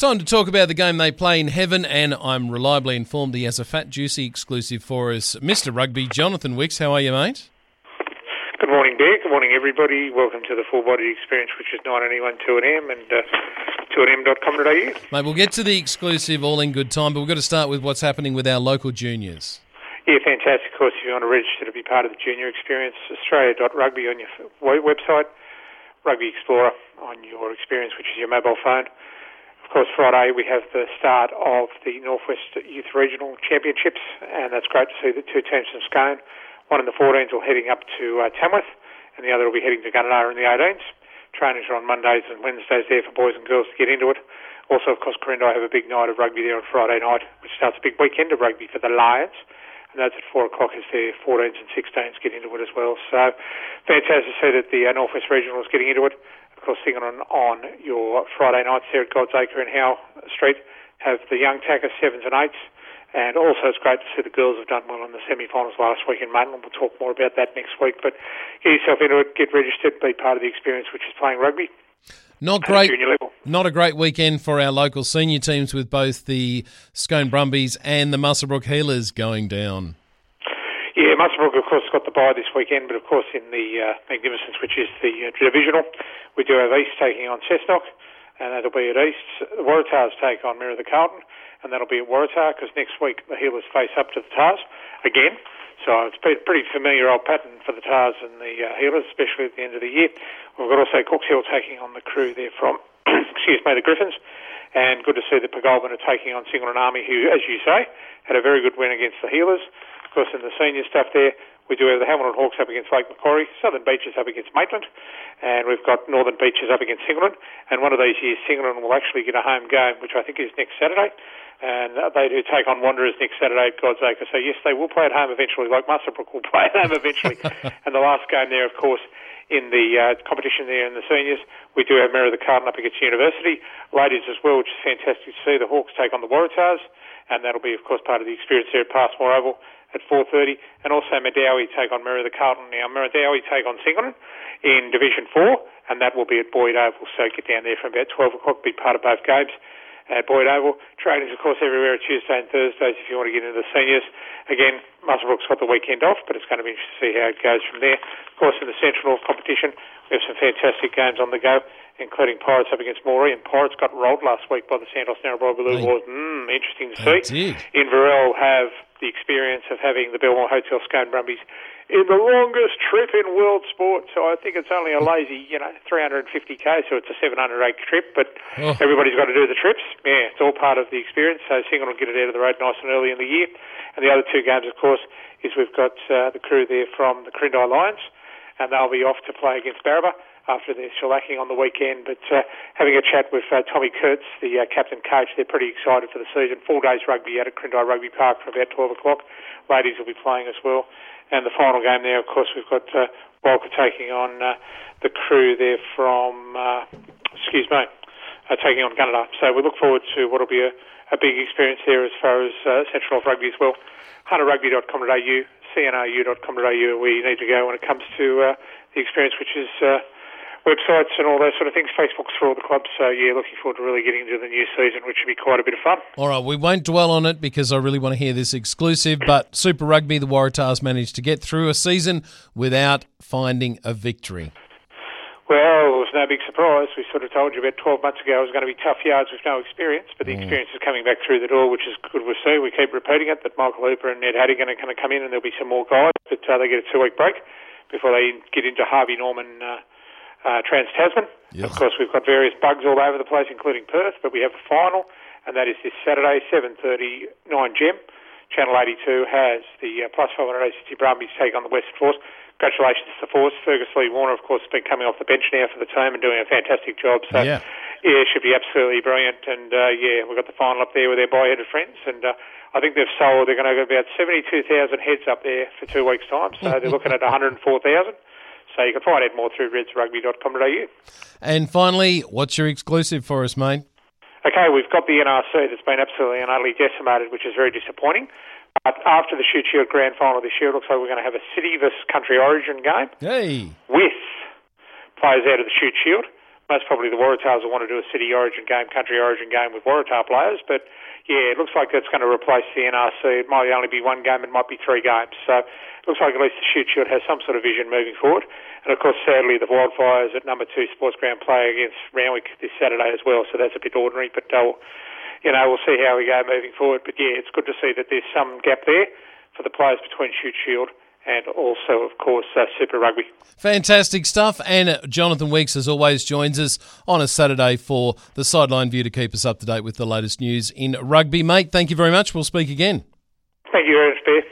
Time to talk about the game they play in heaven, and I'm reliably informed he has a fat, juicy exclusive for us. Mr. Rugby, Jonathan Wicks, how are you, mate? Good morning, Bear. Good morning, everybody. Welcome to the Full Body Experience, which is 9:21 2am and 2am.com.au. Mate, we'll get to the exclusive all in good time, but we've got to start with what's happening with our local juniors. Yeah, fantastic. Of course, if you want to register to be part of the Junior Experience, australia.rugby on your website, Rugby Explorer on your Experience, which is your mobile phone. Of course, Friday we have the start of the Northwest Youth Regional Championships, and that's great to see the two teams from Scone. One in the 14s will heading up to Tamworth, and the other will be heading to Gunnedah in the 18s. Trainings are on Mondays and Wednesdays there for boys and girls to get into it. Also, of course, Corindi have a big night of rugby there on Friday night, which starts a big weekend of rugby for the Lions, and that's at 4 o'clock as their 14s and 16s get into it as well. So, fantastic to see that the Northwest Regional is getting into it. Of course, singing on your Friday nights there at God's Acre and Howe Street have the young tackers 7s and 8s, and also it's great to see the girls have done well in the semi-finals last week in Maitland. We'll talk more about that next week, but get yourself into it, get registered, be part of the Experience, which is playing rugby. Not a great weekend for our local senior teams with both the Scone Brumbies and the Muswellbrook Healers going down. Yeah, Muswellbrook, of course, got the bye this weekend, but of course in the Magnificence, which is the divisional, we do have East taking on Cessnock, and that'll be at East. The Waratahs take on Mirror the Carlton, and that'll be at Waratah, because next week the Healers face up to the Tars again. So it's been a pretty familiar old pattern for the Tars and the Healers, especially at the end of the year. We've got also Cooks Hill taking on the Crew there from, the Griffins. And good to see that Pagolban are taking on Singleton Army, who, as you say, had a very good win against the Healers. Of course, in the senior stuff there, we do have the Hamilton Hawks up against Lake Macquarie, Southern Beaches up against Maitland, and we've got Northern Beaches up against Singleton. And one of these years, Singleton will actually get a home game, which I think is next Saturday. And they do take on Wanderers next Saturday at God's Acre. So, yes, they will play at home eventually, like Muswellbrook will play at home eventually. And the last game there, of course, in the competition there in the seniors, we do have Mirror the Carlton up against University. Ladies as well, which is fantastic to see. The Hawks take on the Waratahs, and that'll be, of course, part of the Experience there at Passmore Oval at 4:30, and also Medowie take on Mirror the Carlton. Now, Medowie take on Singleton in Division 4, and that will be at Boyd Oval, so get down there from about 12 o'clock, be part of both games at Boyd Oval. Trainings, of course, everywhere at Tuesday and Thursdays if you want to get into the seniors. Again, Muswellbrook's got the weekend off, but it's going to be interesting to see how it goes from there. Of course, in the Central North competition, we have some fantastic games on the go, including Pirates up against Moree, and Pirates got rolled last week by the Santos Narrabri Blue Wars. Interesting to see. Inverell have the Experience of having the Belmore Hotel Scone Brumbies in the longest trip in world sport. So I think it's only a lazy, 350k, so it's a 700-acre trip, but everybody's got to do the trips. Yeah, it's all part of the Experience, so Singleton will get it out of the road nice and early in the year. And the other two games, of course, is we've got the Crew there from the Corindi Lions, and they'll be off to play against Barraba after their shellacking on the weekend. But having a chat with Tommy Kurtz, the captain coach, they're pretty excited for the season. 4 days rugby out at Corindi Rugby Park from about 12 o'clock. Ladies will be playing as well. And the final game there, of course, we've got Walker taking on the Crew there from, taking on Gunnedah. So we look forward to what will be a big experience there as far as Central North Rugby as well. hunterrugby.com.au, cnru.com.au, where you need to go when it comes to the Experience, which is websites and all those sort of things. Facebook's for all the clubs. So, yeah, looking forward to really getting into the new season, which should be quite a bit of fun. All right, we won't dwell on it because I really want to hear this exclusive, but Super Rugby, the Waratahs managed to get through a season without finding a victory. Well, it was no big surprise. We sort of told you about 12 months ago it was going to be tough yards with no experience, but the Experience is coming back through the door, which is good to see. We keep repeating it, that Michael Hooper and Ned Haddigan are going to come in, and there'll be some more guys, but they get a 2-week break before they get into Harvey Norman Trans-Tasman. Yes. Of course, we've got various bugs all over the place, including Perth, but we have a final, and that is this Saturday, 7:30, 9gem. Channel 82 has the plus 500 ACT Brumbies take on the Western Force. Congratulations to the Force. Fergus Lee Warner, of course, has been coming off the bench now for the team and doing a fantastic job. So, yeah, it should be absolutely brilliant. And, we've got the final up there with their boy-headed friends. And I think they're going to have about 72,000 heads up there for 2 weeks' time. So they're looking at 104,000. So you can find out more through redsrugby.com.au. And finally, what's your exclusive for us, mate? Okay, we've got the NRC that's been absolutely and utterly decimated, which is very disappointing. But after the Shute Shield Grand Final this year, it looks like we're going to have a City versus Country Origin game with players out of the Shute Shield. most probably the Waratahs will want to do a City Origin game, Country Origin game with Waratah players, but yeah, it looks like that's going to replace the NRC. It might only be one game, it might be 3 games. So it looks like at least the Shute Shield has some sort of vision moving forward. And of course, sadly, the Wildfires at number 2 Sports Ground play against Randwick this Saturday as well, so that's a bit ordinary, but we'll see how we go moving forward. But yeah, it's good to see that there's some gap there for the players between Shute Shield and also, of course, Super Rugby. Fantastic stuff. And Jonathan Weeks, as always, joins us on a Saturday for the Sideline View to keep us up to date with the latest news in rugby. Mate, thank you very much. We'll speak again. Thank you very much, Bear.